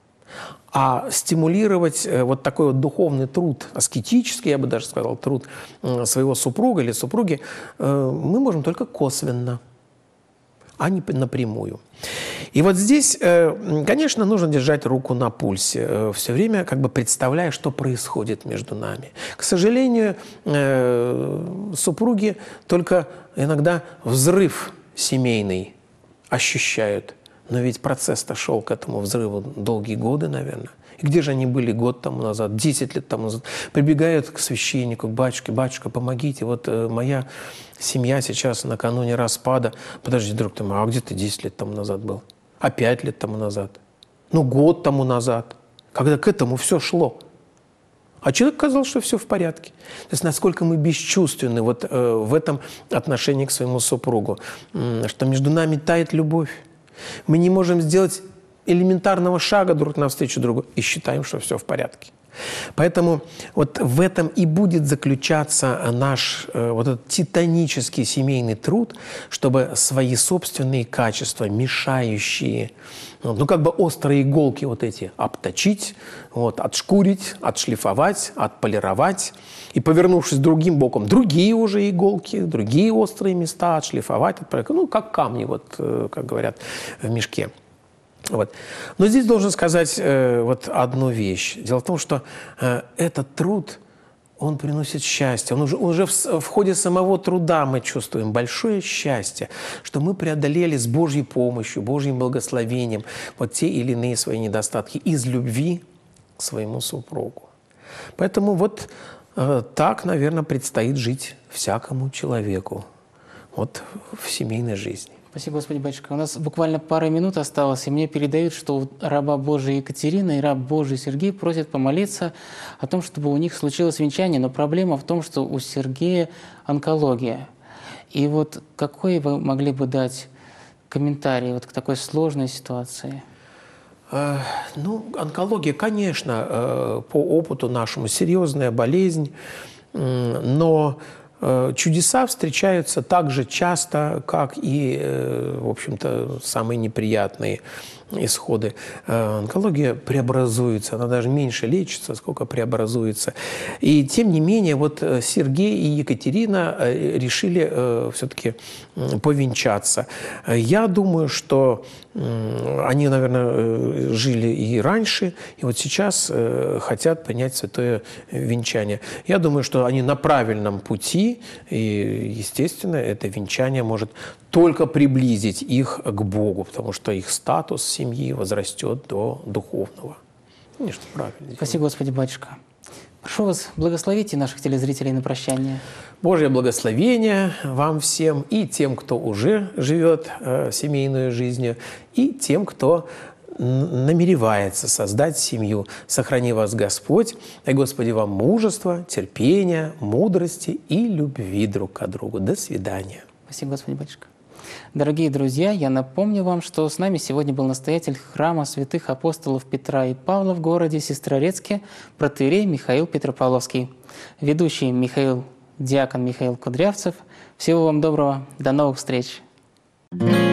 А стимулировать вот такой вот духовный труд, аскетический, я бы даже сказал, труд своего супруга или супруги, мы можем только косвенно, а не напрямую. И вот здесь, конечно, нужно держать руку на пульсе, все время как бы представляя, что происходит между нами. К сожалению, супруги только иногда взрыв семейный ощущают. Но ведь процесс-то шел к этому взрыву долгие годы, наверное. И где же они были год тому назад, десять лет тому назад? Прибегают к священнику, к батюшке: «Батюшка, помогите, вот э, моя семья сейчас накануне распада». Подожди, друг ты мой, а где ты десять лет тому назад был? А пять лет тому назад? Ну, год тому назад, когда к этому все шло. А человек сказал, что все в порядке. То есть насколько мы бесчувственны вот, э, в этом отношении к своему супругу, э, что между нами тает любовь. Мы не можем сделать элементарного шага друг навстречу другу и считаем, что все в порядке. Поэтому вот в этом и будет заключаться наш э, вот этот титанический семейный труд, чтобы свои собственные качества, мешающие, ну как бы острые иголки вот эти, обточить, вот, отшкурить, отшлифовать, отполировать. И, повернувшись другим боком, другие уже иголки, другие острые места отшлифовать, отполировать. Ну, как камни, вот, э, как говорят в мешке. Вот. Но здесь должен сказать э, вот одну вещь. Дело в том, что э, этот труд, он приносит счастье. Он уже, уже в, в ходе самого труда мы чувствуем большое счастье, что мы преодолели с Божьей помощью, Божьим благословением вот те или иные свои недостатки из любви к своему супругу. Поэтому вот э, так, наверное, предстоит жить всякому человеку вот в семейной жизни. Спасибо, Господи, батюшка. У нас буквально пара минут осталось, и мне передают, что раба Божия Екатерина и раб Божий Сергей просят помолиться о том, чтобы у них случилось венчание. Но проблема в том, что у Сергея онкология. И вот какой вы могли бы дать комментарий вот к такой сложной ситуации? Э, ну, онкология, конечно, э, по опыту нашему серьезная болезнь, э, но чудеса встречаются так же часто, как и, в общем-то, самые неприятные исходы. Онкология преобразуется, она даже меньше лечится, сколько преобразуется. И тем не менее, вот Сергей и Екатерина решили все-таки повенчаться. Я думаю, что они, наверное, жили и раньше, и вот сейчас хотят принять святое венчание. Я думаю, что они на правильном пути, и, естественно, это венчание может только приблизить их к Богу, потому что их статус семьи возрастет до духовного. Конечно, правильно. Спасибо, Господи, батюшка. Прошу вас, благословите наших телезрителей на прощание. Божье благословение вам всем, и тем, кто уже живет э, семейной жизнью, и тем, кто намеревается создать семью. Сохрани вас Господь, и Господи вам мужества, терпения, мудрости и любви друг к другу. До свидания. Спасибо, Господи, батюшка. Дорогие друзья, я напомню вам, что с нами сегодня был настоятель храма святых апостолов Петра и Павла в городе Сестрорецке, протоиерей Михаил Петропавловский, ведущий Михаил, диакон Михаил Кудрявцев. Всего вам доброго, до новых встреч! thank you